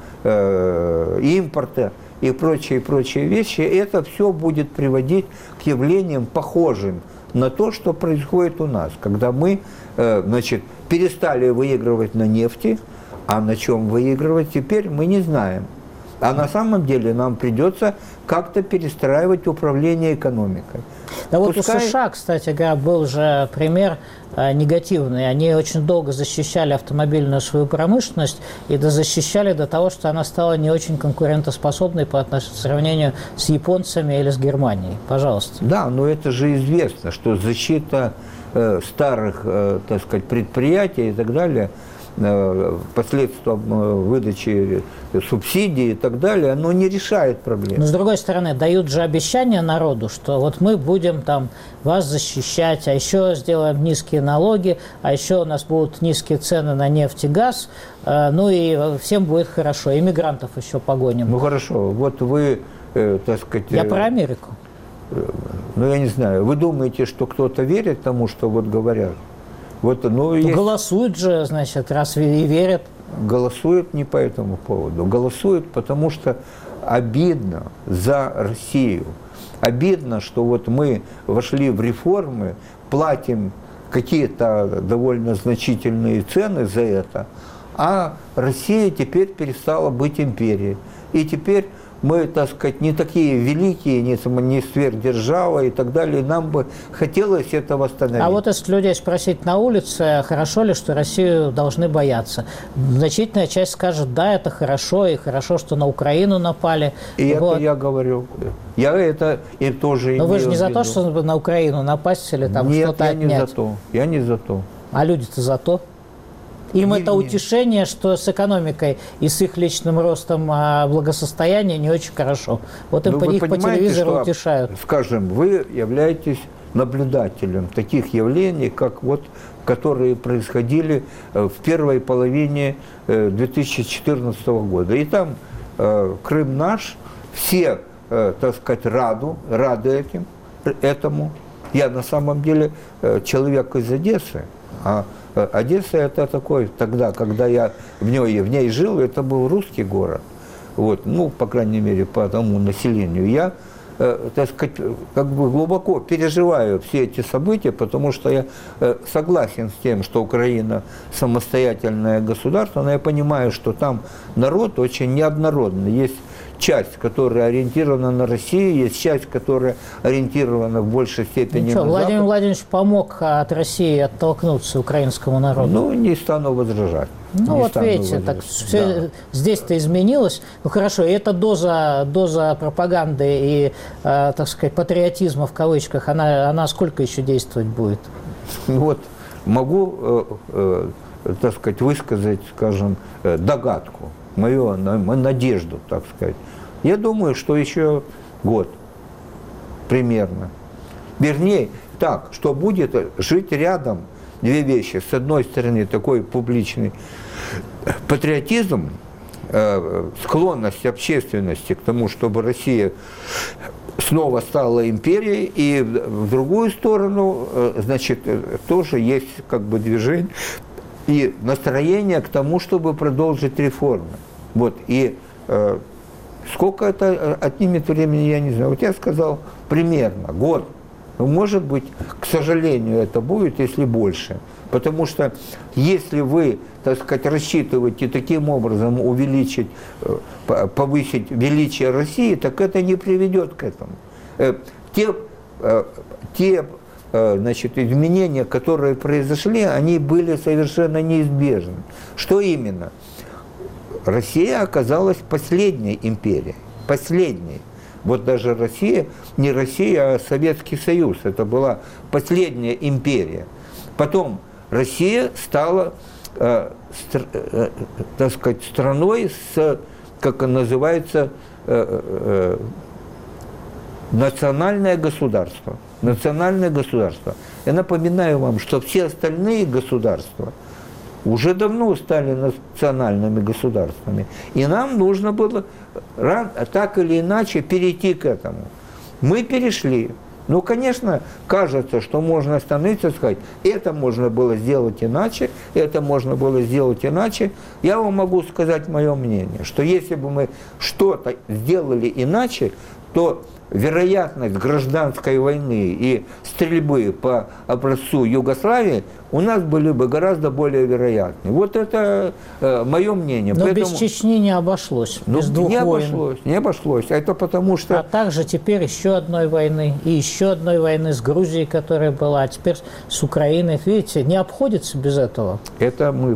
импорта и прочие вещи, это все будет приводить к явлениям, похожим на то, что происходит у нас, когда мы, значит, перестали выигрывать на нефти, а на чем выигрывать теперь мы не знаем. А на самом деле нам придется как-то перестраивать управление экономикой. Да вот у США, кстати говоря, был же пример негативный. Они очень долго защищали автомобильную свою промышленность и защищали до того, что она стала не очень конкурентоспособной по сравнению с японцами или с Германией. Пожалуйста. Да, но это же известно, что защита старых, так сказать, предприятий и так далее, последствием выдачи субсидий и так далее, оно не решает проблем. Но, с другой стороны, дают же обещания народу, что вот мы будем там вас защищать, а еще сделаем низкие налоги, а еще у нас будут низкие цены на нефть и газ, ну и всем будет хорошо, иммигрантов еще погоним. Ну хорошо, вот вы, так сказать... Я про Америку. Ну я не знаю, вы думаете, что кто-то верит тому, что вот говорят? Вот, ну, есть... Голосуют же, значит, раз и верят. Голосуют не по этому поводу. Голосуют, потому что обидно за Россию. Обидно, что вот мы вошли в реформы, платим какие-то довольно значительные цены за это, а Россия теперь перестала быть империей. И теперь мы, так сказать, не такие великие, не сверхдержава и так далее. Нам бы хотелось это восстановить. А вот если людей спросить на улице, хорошо ли, что Россию должны бояться, значительная часть скажет, да, это хорошо, и хорошо, что на Украину напали. И вот. Это я говорю. Я это и тоже имею в виду. Но вы же не за то, что на Украину напасть или там что-то отнять? Нет, я не за то. Я не за то. А люди-то за то? Им это утешение, что с экономикой и с их личным ростом благосостояния не очень хорошо. Вот им их по телевизору утешают. Скажем, вы являетесь наблюдателем таких явлений, как вот, которые происходили в первой половине 2014 года. И там Крым наш, все, так сказать, рады этому. Я на самом деле человек из Одессы, а Одесса это такой, тогда, когда я в ней жил, это был русский город. Вот, ну, по крайней мере, по тому населению. Я, так сказать, как бы глубоко переживаю все эти события, потому что я согласен с тем, что Украина самостоятельное государство, но я понимаю, что там народ очень неоднородный. Есть часть, которая ориентирована на Россию, есть часть, которая ориентирована в большей степени на Запад. Владимир Владимирович помог от России оттолкнуться украинскому народу. Ну, не стану возражать. Ну, вот видите, так все здесь-то изменилось. Ну, хорошо, и эта доза пропаганды и, так сказать, патриотизма в кавычках, она сколько еще действовать будет? Вот, могу, так сказать, высказать, скажем, догадку, мою надежду, так сказать. Я думаю, что еще год примерно. Вернее, так, что будет жить рядом две вещи. С одной стороны, такой публичный патриотизм, склонность общественности к тому, чтобы Россия снова стала империей, и в другую сторону, значит, тоже есть как бы движение и настроение к тому, чтобы продолжить реформы. Вот, и сколько это отнимет времени, я не знаю. Вот я сказал примерно год. Но, может быть, к сожалению, это будет, если больше. Потому что если вы, так сказать, рассчитываете таким образом увеличить, повысить величие России, так это не приведет к этому. Те значит, изменения, которые произошли, они были совершенно неизбежны. Что именно? Россия оказалась последней империей. Последней. Вот даже Россия, не Россия, а Советский Союз. Это была последняя империя. Потом Россия стала, так сказать, страной с, как она называется, национальное государство. Национальное государство. Я напоминаю вам, что все остальные государства уже давно стали национальными государствами. И нам нужно было так или иначе перейти к этому. Мы перешли. Ну, конечно, кажется, что можно остановиться и сказать, это можно было сделать иначе, это можно было сделать иначе. Я вам могу сказать мое мнение, что если бы мы что-то сделали иначе, то вероятность гражданской войны и стрельбы по образцу Югославии у нас были бы гораздо более вероятны. Вот это мое мнение. Но поэтому... без Чечни не обошлось, без двух войн. Не обошлось. Это потому что... А также теперь еще одной войны, и еще одной войны с Грузией, которая была, а теперь с Украиной. Видите, не обходится без этого. Это мы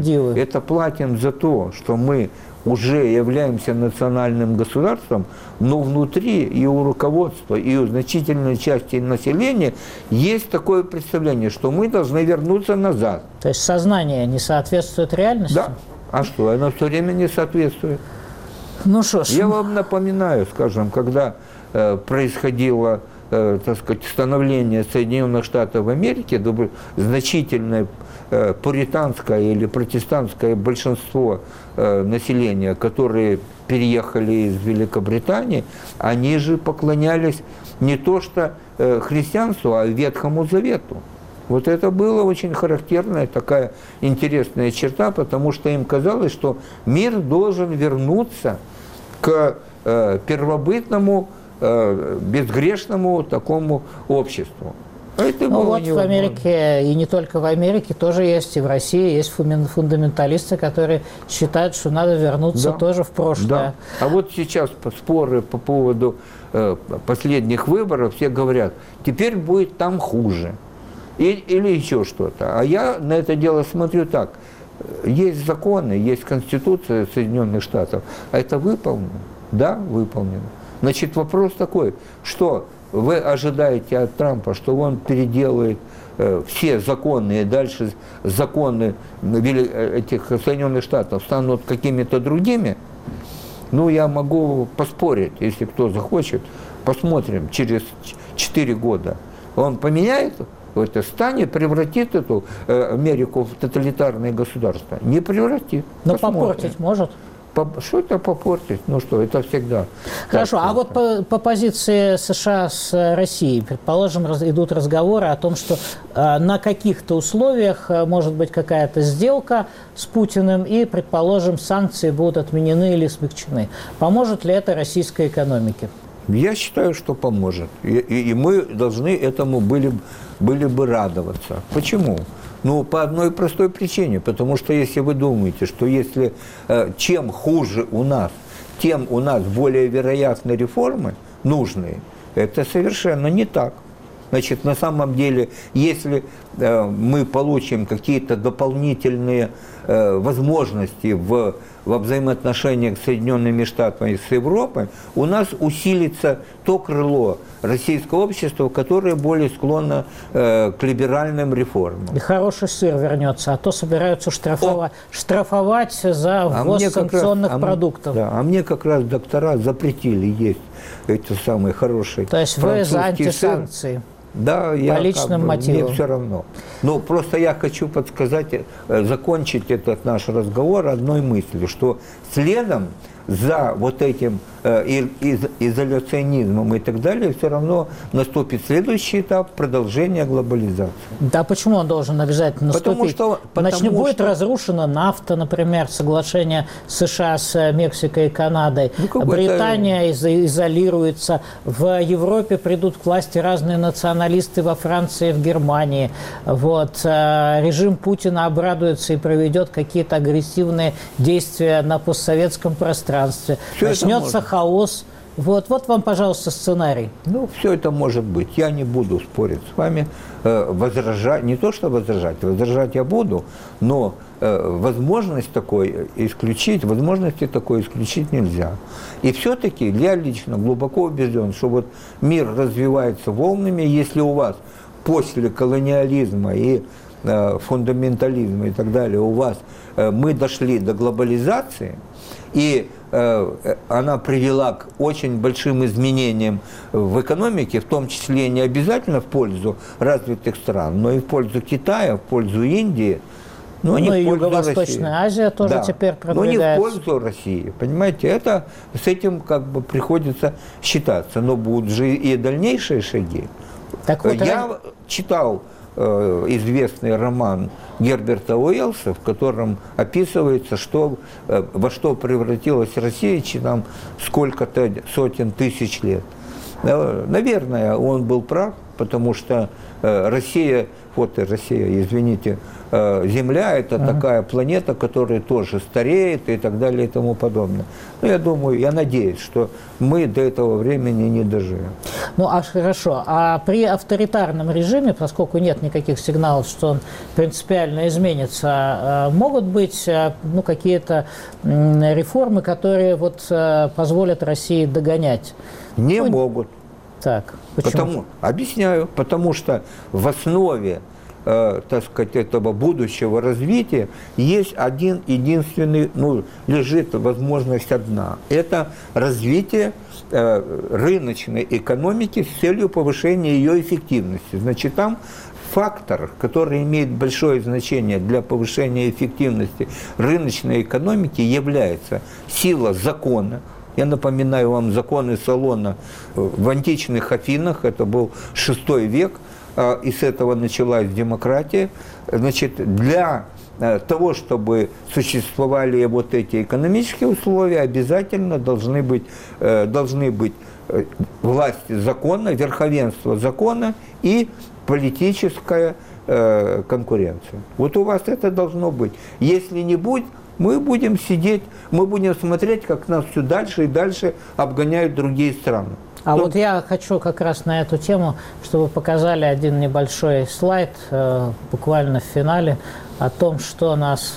платим за то, что мы уже являемся национальным государством, но внутри и у руководства, и у значительной части населения есть такое представление, что мы должны вернуться назад. То есть сознание не соответствует реальности? Да. А что? Оно все время не соответствует. Ну что ж. Я вам напоминаю, скажем, когда происходило, так сказать, становление Соединенных Штатов Америки, значительное пуританское или протестантское большинство населения, которые переехали из Великобритании, они же поклонялись не то что христианству, а Ветхому Завету. Вот это была очень характерная такая интересная черта, потому что им казалось, что мир должен вернуться к первобытному, безгрешному такому обществу. Ну вот в Америке, и не только в Америке, тоже есть, и в России есть фундаменталисты, которые считают, что надо вернуться тоже в прошлое. Да. А вот сейчас споры по поводу последних выборов, все говорят, теперь будет там хуже. Или еще что-то. А я на это дело смотрю так. Есть законы, есть Конституция Соединенных Штатов. А это выполнено? Да, выполнено. Значит, вопрос такой, что вы ожидаете от Трампа, что он переделает все законы, и дальше законы этих Соединенных Штатов станут какими-то другими? Ну, я могу поспорить, если кто захочет. Посмотрим через 4 года. Он поменяет это, станет, превратит эту Америку в тоталитарное государство? Не превратит. Но попортить может? Что-то попортить, ну что, это всегда. Хорошо, а вот по позиции США с Россией, предположим, идут разговоры о том, что на каких-то условиях может быть какая-то сделка с Путиным, и, предположим, санкции будут отменены или смягчены. Поможет ли это российской экономике? Я считаю, что поможет. И мы должны этому были бы радоваться. Почему? Ну, по одной простой причине. Потому что если вы думаете, что если чем хуже у нас, тем у нас более вероятны реформы нужные, это совершенно не так. Значит, на самом деле, если мы получим какие-то дополнительные возможности во взаимоотношениях с Соединенными Штатами и с Европой, у нас усилится то крыло российского общества, которое более склонно к либеральным реформам. И хороший сыр вернется, а то собираются штрафовать за ввоз санкционных продуктов. А мне как раз доктора запретили есть эти самые хорошие. То есть вы за антисанкции? Сыр. Да, я по личным мотивам. Мне все равно. Но просто я хочу подсказать, закончить этот наш разговор одной мыслью, что следом за вот этим изоляционизмом и так далее все равно наступит следующий этап продолжения глобализации. Да, почему он должен обязательно наступить? Значит, будет разрушена нафта, например, соглашение США с Мексикой и Канадой. Британия изолируется. В Европе придут к власти разные националисты во Франции, в Германии. Вот. Режим Путина обрадуется и проведет какие-то агрессивные действия на постсоветском пространстве. Начнется хаос. Вот вам, пожалуйста, сценарий. Ну, все это может быть. Я не буду спорить с вами. Возражать, не то что возражать я буду, но возможности такой исключить нельзя. И все-таки я лично глубоко убежден, что вот мир развивается волнами, если у вас после колониализма и фундаментализма и так далее, у вас мы дошли до глобализации, и она привела к очень большим изменениям в экономике, в том числе не обязательно в пользу развитых стран, но и в пользу Китая, в пользу Индии. Но и Юго-Восточная Азия тоже теперь продвигается. Но не в пользу России, понимаете, с этим как бы приходится считаться, но будут же и дальнейшие шаги. Так вот, я читал известный роман Герберта Уэллса, в котором описывается, во что превратилась Россия через сколько-то сотен тысяч лет. Наверное, он был прав, потому что Россия, извините, Земля – это такая планета, которая тоже стареет и так далее и тому подобное. Но я думаю, я надеюсь, что мы до этого времени не доживем. Ну, хорошо. А при авторитарном режиме, поскольку нет никаких сигналов, что он принципиально изменится, могут быть какие-то реформы, которые позволят России догонять? Не могут. Так, почему? Объясняю. Потому что в основе, этого будущего развития есть один единственный, лежит возможность одна. Это развитие рыночной экономики с целью повышения ее эффективности. Значит, там фактор, который имеет большое значение для повышения эффективности рыночной экономики, является сила закона. Я напоминаю вам законы Солона в античных Афинах, это был VI век, и с этого началась демократия. Значит, для того, чтобы существовали эти экономические условия, обязательно должны быть власть закона, верховенство закона и политическая конкуренция. Вот у вас это должно быть. Если не будет, мы будем сидеть, мы будем смотреть, как нас все дальше и дальше обгоняют другие страны. Вот я хочу как раз на эту тему, чтобы показали один небольшой слайд, буквально в финале, о том, что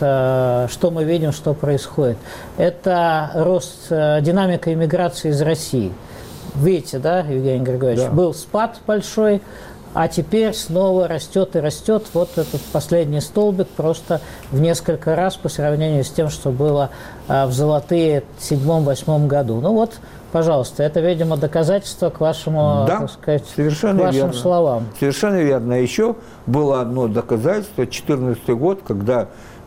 мы видим, что происходит. Это динамика иммиграции из России. Видите, да, Евгений Григорьевич? Да. Был спад большой, а теперь снова растет и растет. Вот этот последний столбик просто в несколько раз по сравнению с тем, что было в золотые 7-8 году. Пожалуйста, это, видимо, доказательство к вашему, вашим словам. Совершенно верно. Еще было одно доказательство, 2014 год, когда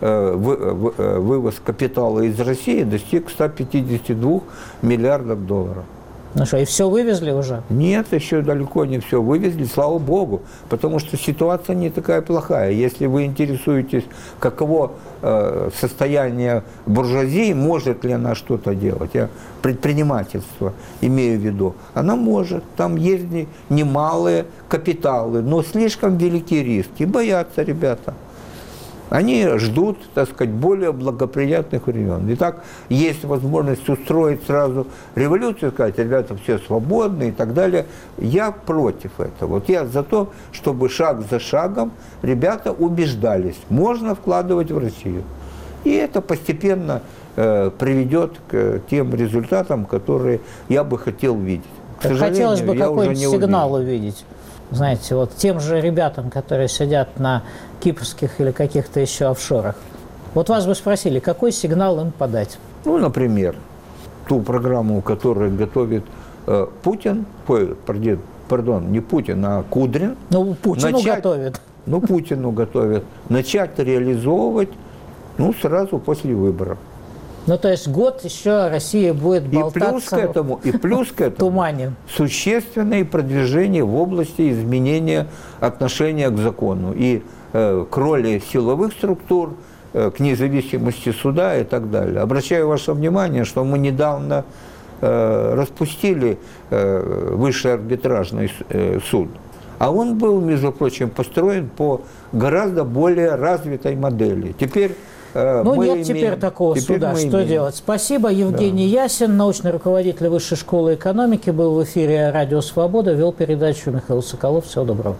вывоз капитала из России достиг 152 миллиардов долларов. Ну что, и все вывезли уже? Нет, еще далеко не все вывезли, слава богу, потому что ситуация не такая плохая. Если вы интересуетесь, каково состояние буржуазии, может ли она что-то делать, я предпринимательство имею в виду, она может, там есть немалые капиталы, но слишком велики риски, боятся ребята. Они ждут, более благоприятных времен. Итак, есть возможность устроить сразу революцию, сказать, ребята, все свободны и так далее. Я против этого. Я за то, чтобы шаг за шагом ребята убеждались, можно вкладывать в Россию. И это постепенно приведет к тем результатам, которые я бы хотел видеть. Хотелось бы какой-нибудь сигнал увидеть. Знаете, тем же ребятам, которые сидят на кипрских или каких-то еще офшорах. Вас бы спросили, какой сигнал им подать? Например, ту программу, которую готовит Путин, не Путин, а Кудрин. Путину готовит. Путину готовит. Начать реализовывать, сразу после выборов. То есть год еще Россия будет болтаться и плюс к этому тумане. Существенное продвижение в области изменения отношения к закону и к роли силовых структур, к независимости суда и так далее. Обращаю ваше внимание, что мы недавно распустили Высший арбитражный суд. А он был, между прочим, построен по гораздо более развитой модели. Теперь нет теперь такого суда. Что делать? Спасибо. Евгений Ясин, научный руководитель Высшей школы экономики, был в эфире «Радио Свобода», вел передачу Михаил Соколов. Всего доброго.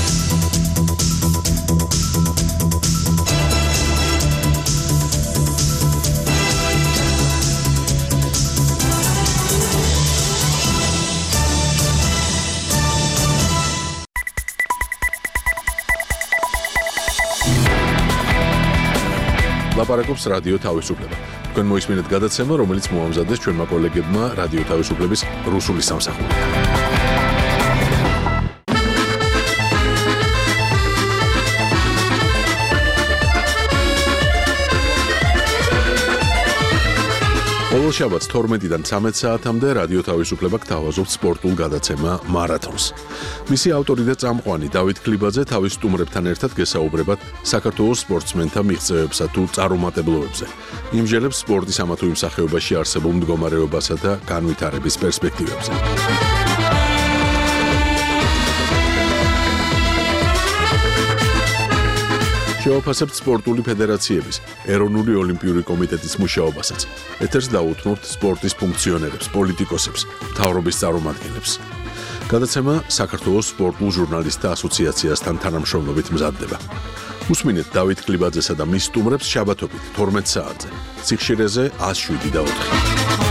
ლაპარაკობს რადიო თავისუფლება. თქვენ მოისმინეთ გადაცემა, რომელიც მოამზადეს ჩვენმა კოლეგებმა რადიო თავისუფლების რუსული სამსახურიდან. ყოველ შაბათს 12-დან 13 საათამდე რადიო თავისუფლება გთავაზობთ სპორტულ გადაცემა მარათონს. მისი ავტორი და წამყვანი დავით ქლიბაძე თავის სტუმრებთან ერთად გესაუბრებათ საქართველოს სპორტსმენთა მიღწევებსა თუ წარუმატებლობებზე. იმჟელებს სპორტის ამა თუ იმ სახეობაში არსებულ მდგომარეობასა და განვითარების პერსპექტივებზე. შევაფასებთ სპორტული ფედერაციების, ეროვნული ოლიმპიური კომიტეტის მუშაობასაც. ეთერს დაუთმობთ სპორტის ფუნქციონერებს, პოლიტიკოსებს, მთავრობის წარმომადგენლებს. გადაცემა საქართველოს სპორტულ ჟურნალისტთა ასოციაციასთან თანამშრომლობით მზადდება. უსმინეთ დავით კლიბაძესა და მის სტუმრებს შაბათობით 12 საათზე. სიხშირეზე 107 და 4.